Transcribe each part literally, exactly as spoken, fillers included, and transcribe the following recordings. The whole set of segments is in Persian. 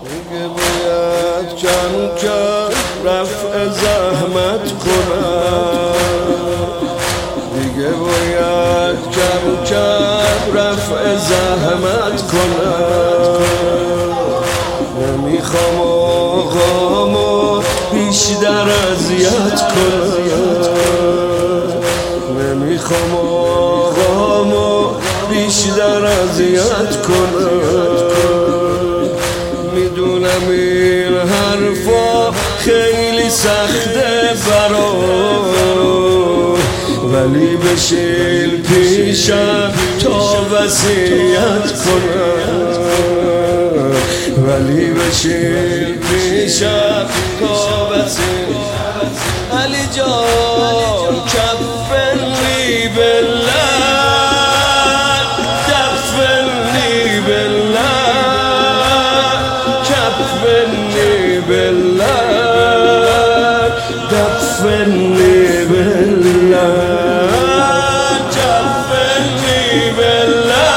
دیگه باید کم کم رفع زحمت کنم، دیگه باید کم کم رفع زحمت کنم. نمیخوام آقامو بیشتر اذیت کنم، نمیخوام آقامو بیشتر اذیت کنم. میدونم این حرفا خیلی سخته برام، ولی بشین پیشم تا وصیت کنم، ولی بشین پیشم تا وصیت. علی جان کفنی بالله، دفنی بالله، کفنی بالله، دفنی بالله، کفنی بالله.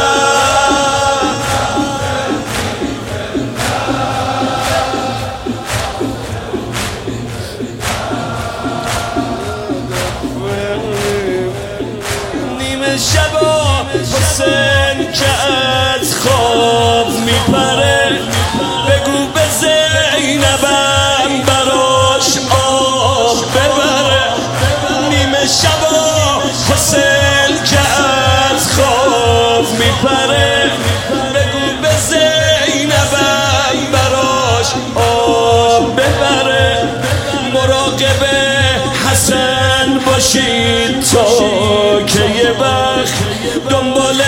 نیمه شبا حسین که از خواب میپره، بگو به زینبم براش آب ببره. نیمه شبا حسین که از خواب میپره، بگو به زینبم براش آب ببره. مراقب حسن باشید تا که یه وقت دنبال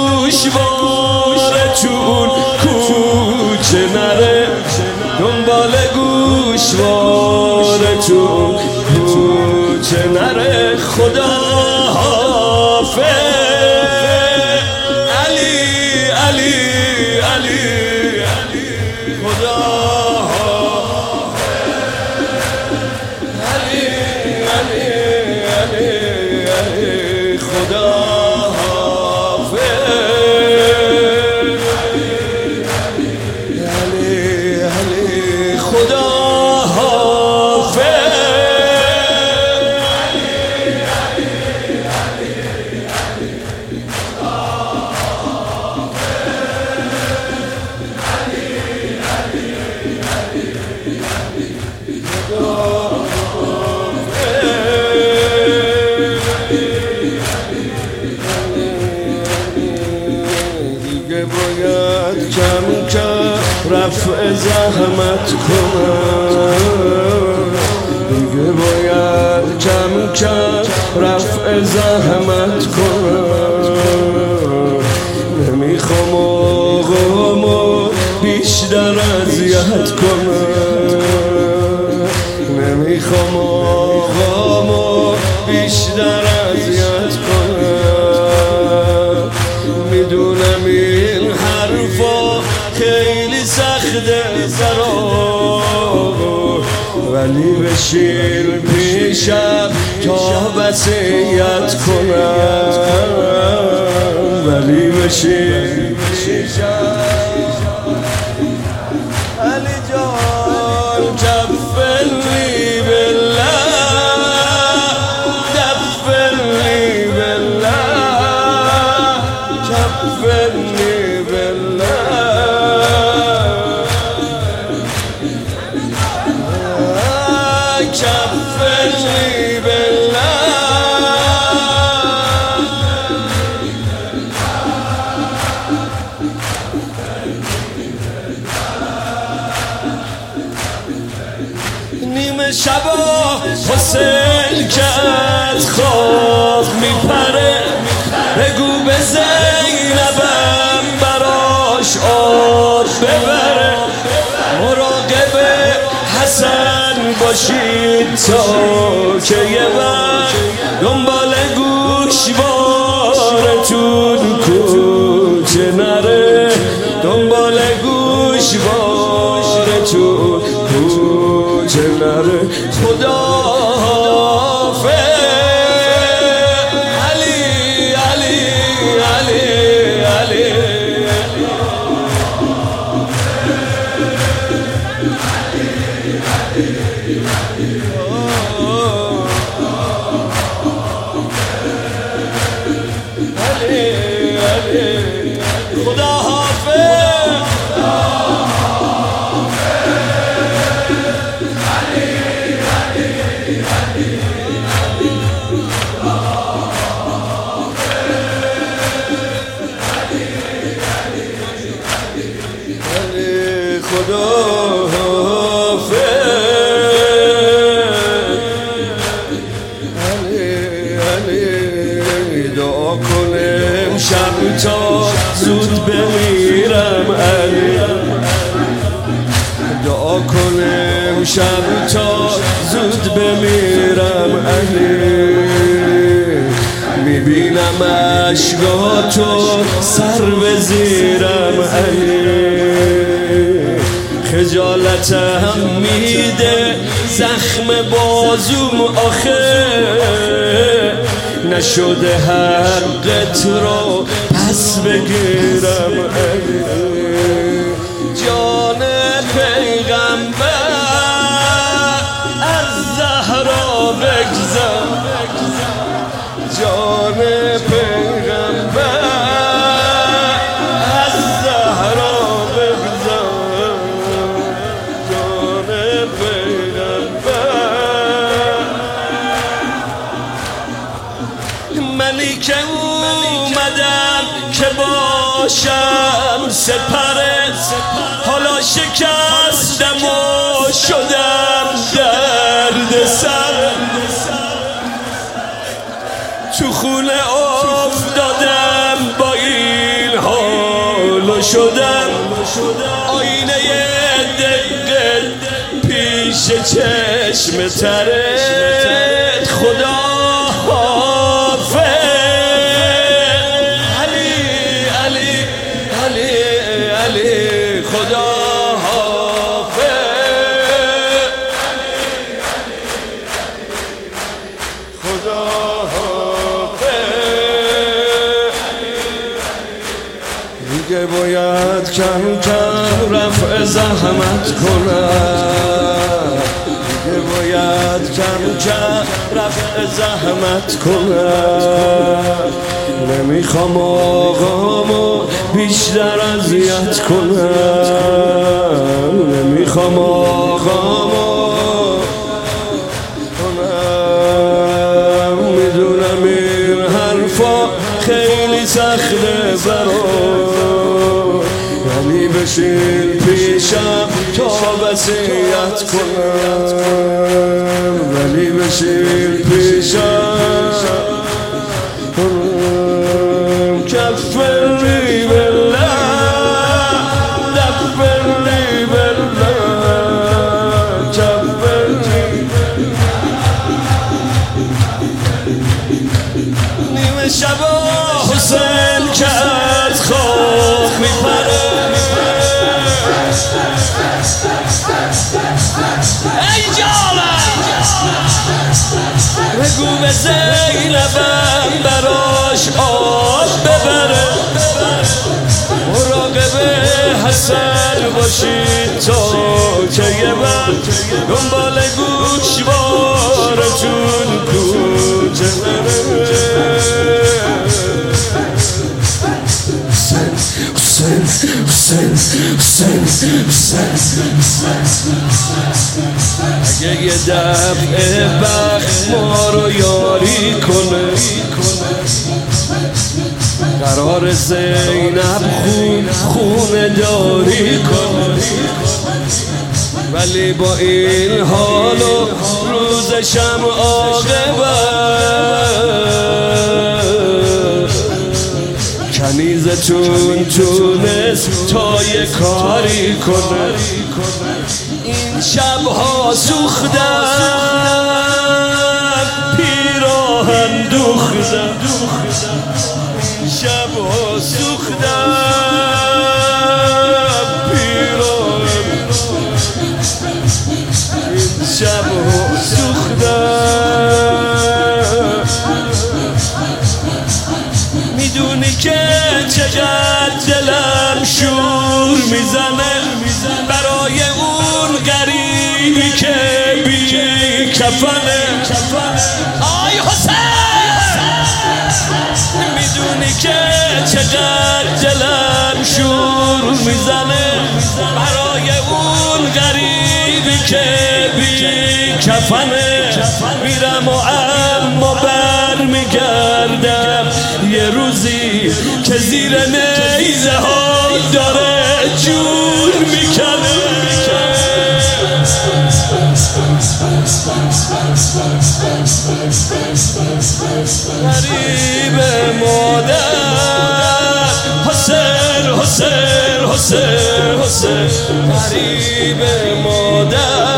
گوشوارتون کوچه نره، دنبال گوشوارتون کوچه نره. خدا حافظ علی علی علی علی، خدا علی علی علی علی، خدا حافظ علی علی، خدا حافظ. دیگه باید کم کم رفع زحمت کنم، دیگه باید کم کم رفع زحمت کنم. نمیخوام آقامو بیشتر اذیت کنم، نمیخوام آقامو بیشتر اذیت کنم. میدونم این حرفا خیلی سخته برام، ولی بشین پیشم تا وصیت کنم، ولی بشین پیشم. علی جان کفنی بالله، دفنی بالله، کفنی بالله، کفنی بالله. نیمه شبا حسین که از خواب میپره، بگو به زینبم براش آب ببره. مراقب حسن باشید تا که یه وقت دنبال گوشوارتون کوچه نره، دنبال گوشوارتون کوچه نره. خدا حافظ علی علی علی علی. علی خدا حافظ علی علی دعا کنم شب تا زود بمیرم علی دعا کنم شب تا زود بمیرم علی میبینم اشکاتو سر بزیرم علی خجالتم میده زخم بازوم آخه نشده حقت رو پس بگیرم علی جان پیغمبر از زهرا بگذر جان پیغمبر از زهرا بگذر جان پیغمبر منی که اومدم که باشم سپره حالا شکستم و شدم درد سر تو خونه افتادم با این حال شدم آینه دقیقه پیش چشم ترت خدا حافظ علی علی علی علی خدا حافظ خدا دیگه باید کم کم رفع زحمت کنم دیگه باید کم کم رفع زحمت کنم نمیخوام آقامو بیشتر اذیت کنم نمیخوام آقامو کنم میدونم این حرفا خیلی سخته برام یعنی بشین پیشم تا وصیت کنم ولی بشین پیشم کنم کفری بالله دفری بالله کفری نیمه شبا حسین که از خواب میپره ای جانم بگو به زینبم براش آب ببره مراقب حسن باشید تا که یه بر دنبال گوشوارتون کوچه بره Hüseyin, Hüseyin, Hüseyin, Hüseyin اگه یه دفعه بخت ما رو یاری کنه قرار زینب خون خون داری کنه ولی با این حال و روزشم عاقبت کنیزتون تونست تا یه کاری کنه این شبها سوختم پیراهن دوختم این شبها سوختم پیراهن این شبها سوختم میدونی که چقدر دلم شور میزنه برای اون غریبی که بی کفنه آی حسین میدونی که چقدر دلم شور میزنه برای اون غریبی که بی کفنه میرم و اما بر میگردم یه روزی که زیر نیزه ها داره جون میکنه. غریب مادر حسین حسین حسین حسین غریب مادر